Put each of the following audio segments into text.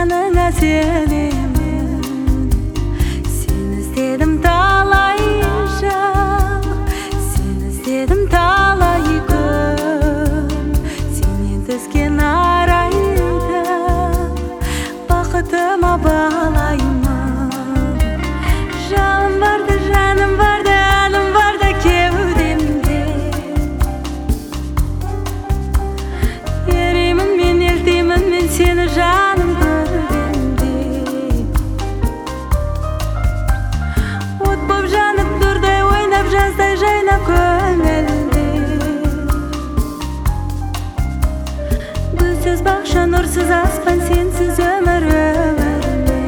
жаныңа сенемін. Сені іздедім талай жыл, сені іздедім талай күн. Сенен түскен арайды бақытыма балаймын. Жалым барды, жаным барды, әнім барды кеудемде. Еримін мен, елтеймін мен сені жаным көргенде. От боп жанып нұрдай ойнап, жаздай жайнап көңілде. Гүлсіз бақша, нұрсыз аспан, сенсіз өмір өмірме.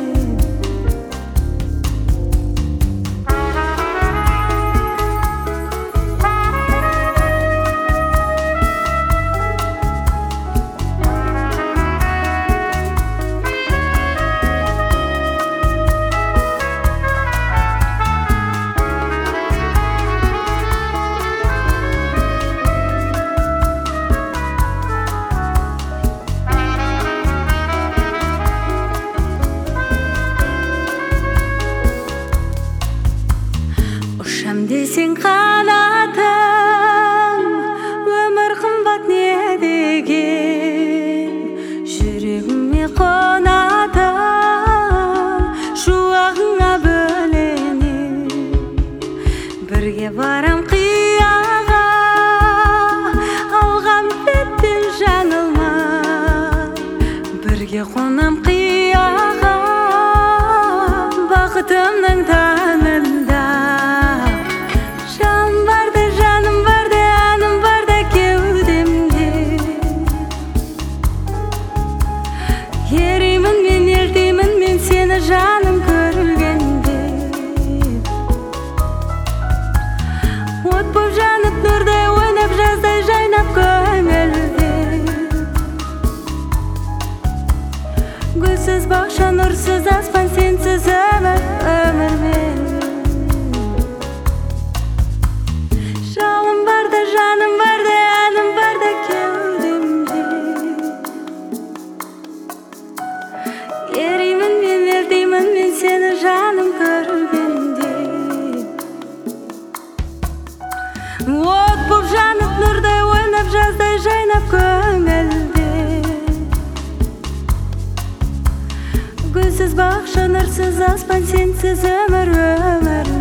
Ұшам десең қанатым, өмір қымбат не деген. Жүрегіме қонатым, шуағыңа бөленем. Бірге барам қияға, алған беттен жаңылмай. Бірге қонам қияға, бақытымның таңында. Еримін мен, елтеймін мен сені жаным көргенде. От боп жанып нұрдай ойнап, жаздай жайнап көңілде. Гүлсіз бақша, нұрсыз аспан, сенсіз өмір өмірмен. Жалым барды, жаным барды, әнім барды кеудемде. Еримін мен, елтеймін мен сені жаным көргенде. От боп жанып нұрдай ойнап, жаздай жайнап көңілде. Гүлсіз бақша, нұрсыз аспан, сенсіз өмір өмір.